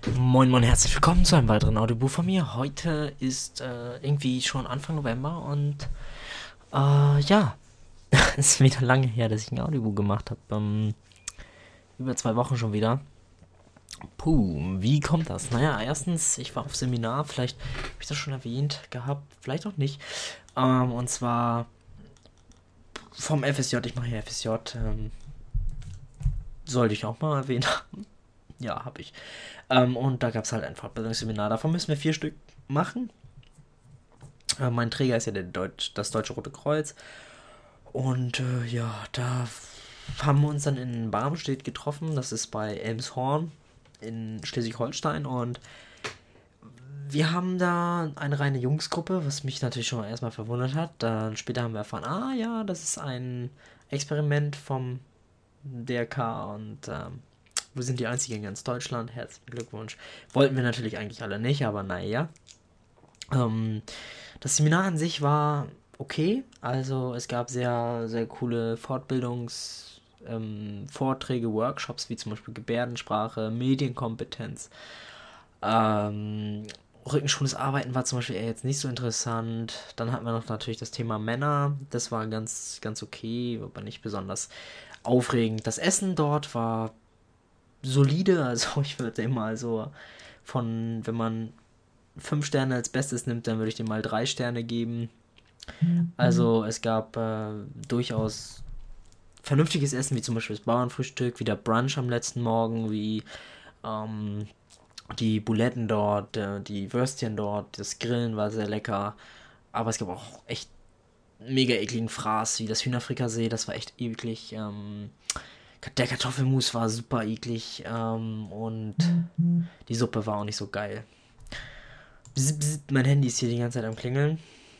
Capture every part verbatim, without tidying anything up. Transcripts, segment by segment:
Moin Moin, herzlich willkommen zu einem weiteren Audiobuch von mir. Heute ist äh, irgendwie schon Anfang November und äh, ja, es ist wieder lange her, dass ich ein Audiobuch gemacht habe. Ähm, über zwei Wochen schon wieder. Puh, wie kommt das? Naja, erstens, ich war auf Seminar, vielleicht habe ich das schon erwähnt gehabt, vielleicht auch nicht. Ähm, und zwar vom F S J, ich mache hier F S J, ähm, sollte ich auch mal erwähnen. Ja, habe ich. Ähm, und da gab es halt ein Fortbildungsseminar. Davon müssen wir vier Stück machen. Äh, mein Träger ist ja der Deutsch, das Deutsche Rote Kreuz. Und äh, ja, da haben wir uns dann in Barmstedt getroffen. Das ist bei Elmshorn in Schleswig-Holstein. Und wir haben da eine reine Jungsgruppe, was mich natürlich schon mal erstmal verwundert hat. Dann später haben wir erfahren, ah ja, das ist ein Experiment vom D R K und ähm, wir sind die einzigen in ganz Deutschland. Herzlichen Glückwunsch. Wollten wir natürlich eigentlich alle nicht, aber naja. Ähm, das Seminar an sich war okay. Also es gab sehr, sehr coole Fortbildungs- ähm, Vorträge, Workshops, wie zum Beispiel Gebärdensprache, Medienkompetenz. Ähm, Rückenschultes Arbeiten war zum Beispiel eher jetzt nicht so interessant. Dann hatten wir noch natürlich das Thema Männer. Das war ganz, ganz okay, aber nicht besonders aufregend. Das Essen dort war solide. Also ich würde dem mal so von, wenn man fünf Sterne als Bestes nimmt, dann würde ich dem mal drei Sterne geben. Also es gab äh, durchaus vernünftiges Essen, wie zum Beispiel das Bauernfrühstück, wie der Brunch am letzten Morgen, wie ähm, die Buletten dort, äh, die Würstchen dort, das Grillen war sehr lecker. Aber es gab auch echt mega ekligen Fraß, wie das Hühnerfrikassee, das war echt eklig. Ähm, der Kartoffelmus war super eklig ähm, und die Suppe war auch nicht so geil. Bzz, bzz, mein Handy ist hier die ganze Zeit am Klingeln.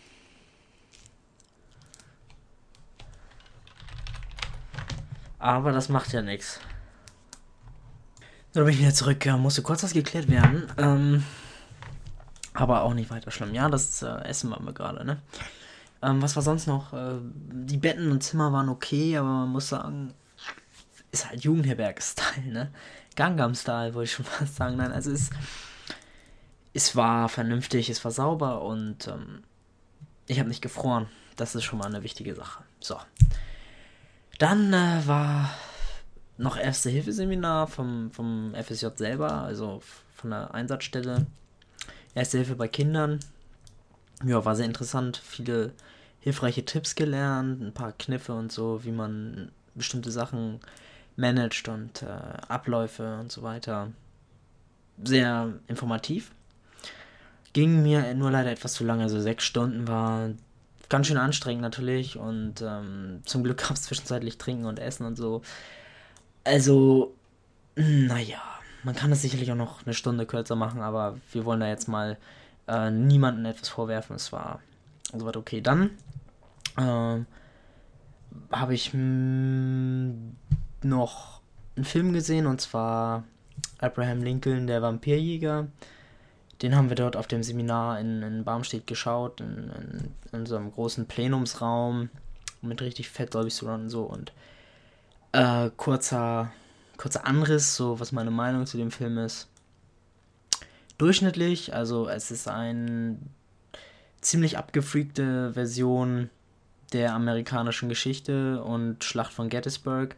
Aber das macht ja nichts. So, da bin ich wieder zurück. Ja, musste kurz was geklärt werden. Ähm, aber auch nicht weiter schlimm. Ja, das äh, Essen waren wir gerade, ne? Ähm, was war sonst noch? Äh, die Betten und Zimmer waren okay, aber man muss sagen, ist halt Jugendherberge-Style, ne? Gangnam-Style, wollte ich schon fast sagen. Nein, also es, es war vernünftig, es war sauber und ähm, ich habe nicht gefroren. Das ist schon mal eine wichtige Sache. So. Dann äh, war noch Erste-Hilfe-Seminar vom, vom F S J selber, also von der Einsatzstelle. Erste Hilfe bei Kindern. Ja, war sehr interessant. Viele hilfreiche Tipps gelernt, ein paar Kniffe und so, wie man bestimmte Sachen managt und äh, Abläufe und so weiter. Sehr informativ. Ging mir nur leider etwas zu lange, also sechs Stunden war ganz schön anstrengend natürlich und ähm, zum Glück gab es zwischenzeitlich Trinken und Essen und so. Also, naja, man kann es sicherlich auch noch eine Stunde kürzer machen, aber wir wollen da jetzt mal äh, niemandem etwas vorwerfen. Es war soweit okay. Dann ähm, habe ich mh, noch einen Film gesehen und zwar Abraham Lincoln, der Vampirjäger. Den haben wir dort auf dem Seminar in, in Barmstedt geschaut, in, in, in so einem großen Plenumsraum mit richtig fett Dolby Surround und so und äh, kurzer, kurzer Anriss, so was meine Meinung zu dem Film ist. Durchschnittlich, also es ist eine ziemlich abgefreakte Version der amerikanischen Geschichte und Schlacht von Gettysburg.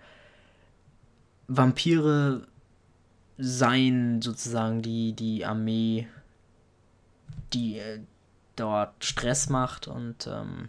Vampire seien sozusagen die, die Armee, die äh, dort Stress macht und ähm,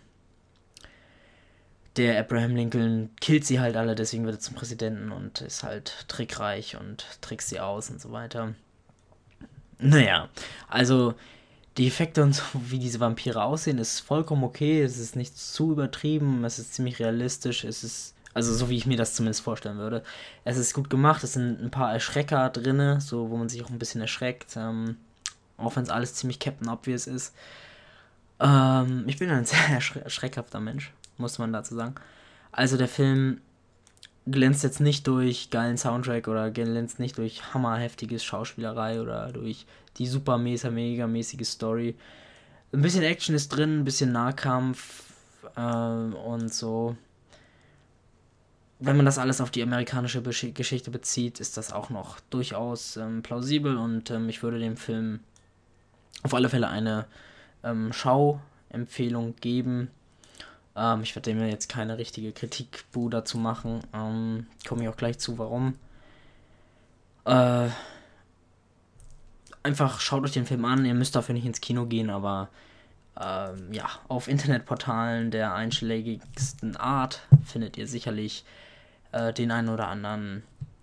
der Abraham Lincoln killt sie halt alle, deswegen wird er zum Präsidenten und ist halt trickreich und trickst sie aus und so weiter. Naja, also die Effekte und so, wie diese Vampire aussehen, ist vollkommen okay. Es ist nicht zu übertrieben, es ist ziemlich realistisch, es ist, also so wie ich mir das zumindest vorstellen würde. Es ist gut gemacht, es sind ein paar Erschrecker drin, so wo man sich auch ein bisschen erschreckt, ähm, auch wenn es alles ziemlich Captain Obvious ist. Ähm, ich bin ein sehr erschre erschreckhafter Mensch, muss man dazu sagen. Also der Film glänzt jetzt nicht durch geilen Soundtrack oder glänzt nicht durch hammerheftiges Schauspielerei oder durch die super mega mega mäßige Story. Ein bisschen Action ist drin, ein bisschen Nahkampf äh, und so. wenn man das alles auf die amerikanische Besch- Geschichte bezieht, ist das auch noch durchaus ähm, plausibel und ähm, ich würde dem Film auf alle Fälle eine ähm, Schauempfehlung geben. Ähm, ich werde dem jetzt keine richtige Kritikbu dazu machen. Ähm, komme ich auch gleich zu, warum. Äh, einfach schaut euch den Film an. Ihr müsst dafür nicht ins Kino gehen, aber ähm, ja, auf Internetportalen der einschlägigsten Art findet ihr sicherlich äh, den einen oder anderen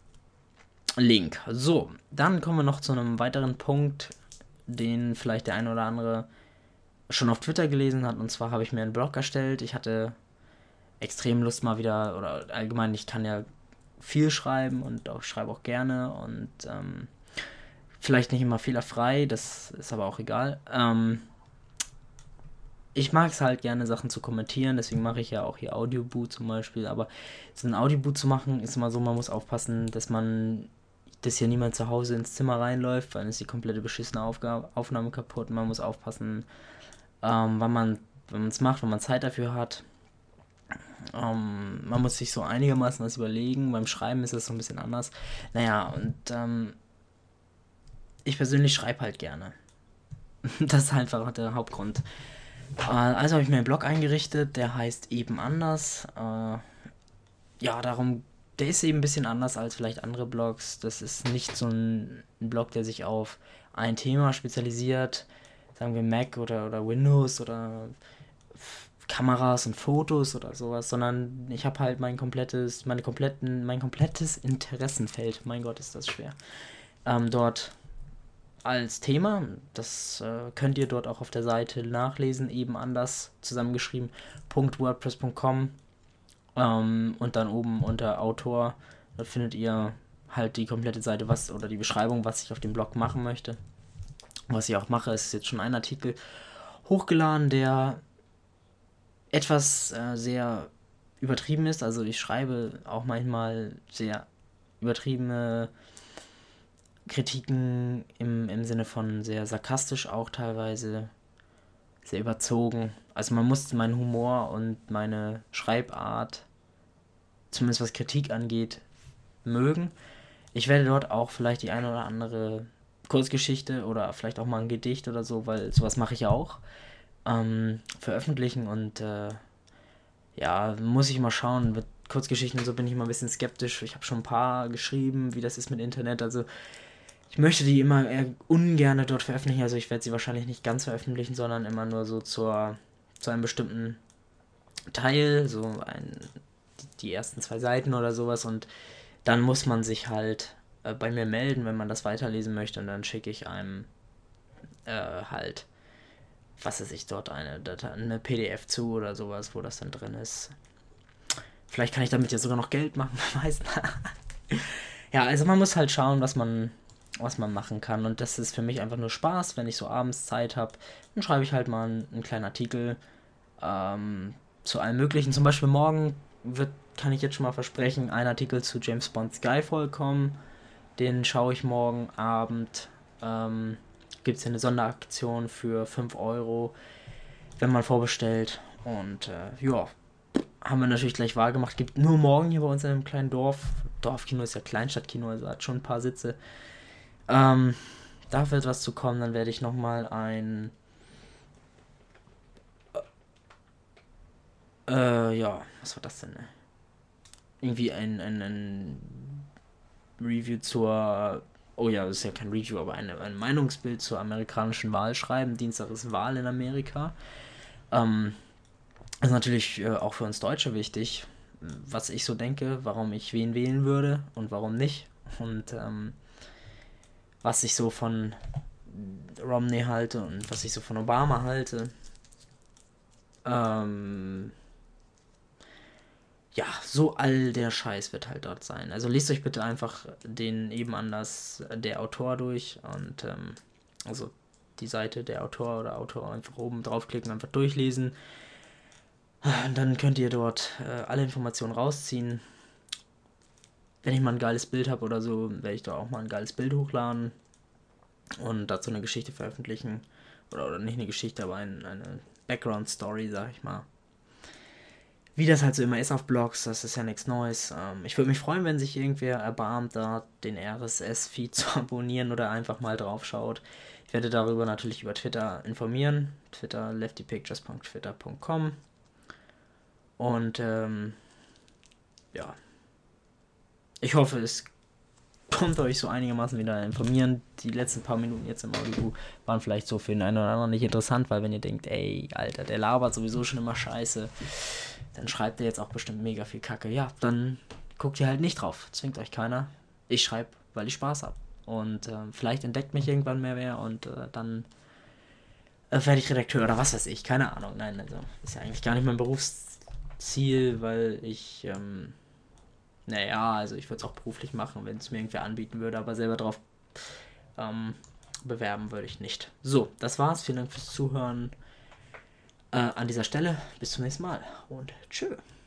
Link. So, dann kommen wir noch zu einem weiteren Punkt, den vielleicht der eine oder andere schon auf Twitter gelesen hat. Und zwar habe ich mir einen Blog erstellt. Ich hatte extrem Lust mal wieder, oder allgemein, ich kann ja viel schreiben und auch schreibe auch gerne und ähm, vielleicht nicht immer fehlerfrei, das ist aber auch egal. Ähm, ich mag es halt gerne, Sachen zu kommentieren, deswegen mache ich ja auch hier Audioboot zum Beispiel, aber so ein Audioboot zu machen, ist immer so, man muss aufpassen, dass man, dass hier niemand zu Hause ins Zimmer reinläuft, weil dann ist die komplette beschissene Aufgabe, Aufnahme kaputt. Man muss aufpassen, ähm, wann man wenn man es macht, wenn man Zeit dafür hat. Ähm, man muss sich so einigermaßen was überlegen. Beim Schreiben ist es so ein bisschen anders. Naja, und ähm, ich persönlich schreibe halt gerne. Das ist einfach der Hauptgrund. Äh, also habe ich mir einen Blog eingerichtet, der heißt eben anders. Äh, ja, darum, der ist eben ein bisschen anders als vielleicht andere Blogs. Das ist nicht so ein, ein Blog, der sich auf ein Thema spezialisiert. Sagen wir Mac oder, oder Windows oder Kameras und Fotos oder sowas, sondern ich habe halt mein komplettes, meine kompletten, mein komplettes Interessenfeld, mein Gott, ist das schwer, ähm, dort als Thema. Das äh, könnt ihr dort auch auf der Seite nachlesen, eben anders zusammengeschrieben, .wordpress punkt com ähm, und dann oben unter Autor, dort findet ihr halt die komplette Seite, was oder die Beschreibung, was ich auf dem Blog machen möchte. Was ich auch mache, ist jetzt schon ein Artikel hochgeladen, der etwas äh, sehr übertrieben ist. Also ich schreibe auch manchmal sehr übertriebene Kritiken im, im Sinne von sehr sarkastisch auch teilweise, sehr überzogen. Also man muss meinen Humor und meine Schreibart, zumindest was Kritik angeht, mögen. Ich werde dort auch vielleicht die eine oder andere Kurzgeschichte oder vielleicht auch mal ein Gedicht oder so, weil sowas mache ich ja auch, ähm, veröffentlichen und äh, ja, muss ich mal schauen. Mit Kurzgeschichten und so bin ich immer ein bisschen skeptisch. Ich habe schon ein paar geschrieben, wie das ist mit Internet. Also ich möchte die immer eher ungern dort veröffentlichen. Also ich werde sie wahrscheinlich nicht ganz veröffentlichen, sondern immer nur so zur, zu einem bestimmten Teil, so ein, die ersten zwei Seiten oder sowas. Und dann muss man sich halt äh, bei mir melden, wenn man das weiterlesen möchte. Und dann schicke ich einem äh, halt, was weiß ich, dort eine, Datei, eine P D F zu oder sowas, wo das dann drin ist. Vielleicht kann ich damit ja sogar noch Geld machen, wer weiß. Ja, also man muss halt schauen, was man, was man machen kann. Und das ist für mich einfach nur Spaß, wenn ich so abends Zeit habe. Dann schreibe ich halt mal einen, einen kleinen Artikel ähm, zu allem Möglichen. Zum Beispiel morgen wird, kann ich jetzt schon mal versprechen, ein Artikel zu James Bond Skyfall kommen. Den schaue ich morgen Abend. Ähm, Gibt es ja eine Sonderaktion für fünf Euro, wenn man vorbestellt. Und äh, ja, haben wir natürlich gleich wahrgemacht. Gibt nur morgen hier bei uns in einem kleinen Dorf. Dorfkino ist ja Kleinstadtkino, also hat schon ein paar Sitze. Ähm, da wird was zu kommen. Dann werde ich nochmal ein. Äh, ja, was war das denn? Irgendwie ein, ein, ein Review zur. Oh ja, das ist ja kein Review, aber eine, ein Meinungsbild zur amerikanischen Wahl schreiben. Dienstag ist Wahl in Amerika. Ähm, ist natürlich äh, auch für uns Deutsche wichtig, was ich so denke, warum ich wen wählen würde und warum nicht. Und ähm, was ich so von Romney halte und was ich so von Obama halte. Ähm, ja, so all der Scheiß wird halt dort sein. Also lest euch bitte einfach den eben anders der Autor durch und ähm, also die Seite der Autor oder Autor einfach oben draufklicken, einfach durchlesen. Und dann könnt ihr dort äh, alle Informationen rausziehen. Wenn ich mal ein geiles Bild habe oder so, werde ich da auch mal ein geiles Bild hochladen und dazu eine Geschichte veröffentlichen. Oder, oder nicht eine Geschichte, aber ein, eine Background-Story, sag ich mal. Wie das halt so immer ist auf Blogs, das ist ja nichts Neues. Ähm, ich würde mich freuen, wenn sich irgendwer erbarmt, da den R S S-Feed zu abonnieren oder einfach mal drauf schaut. Ich werde darüber natürlich über Twitter informieren. Twitter leftypictures punkt twitter punkt com. Und ähm, ja, ich hoffe, es kommt euch so einigermaßen wieder informieren. Die letzten paar Minuten jetzt im Audio waren vielleicht so für den einen oder anderen nicht interessant, weil wenn ihr denkt, ey, Alter, der labert sowieso schon immer scheiße, dann schreibt er jetzt auch bestimmt mega viel Kacke. Ja, dann guckt ihr halt nicht drauf. Zwingt euch keiner. Ich schreibe, weil ich Spaß habe. Und äh, vielleicht entdeckt mich irgendwann mehr wer und äh, dann äh, werde ich Redakteur oder was weiß ich. Keine Ahnung. Nein, also ist ja eigentlich gar nicht mein Berufsziel, weil ich ähm, naja, also ich würde es auch beruflich machen, wenn es mir irgendwer anbieten würde, aber selber drauf ähm, bewerben würde ich nicht. So, das war's. Vielen Dank fürs Zuhören äh, an dieser Stelle. Bis zum nächsten Mal und tschö.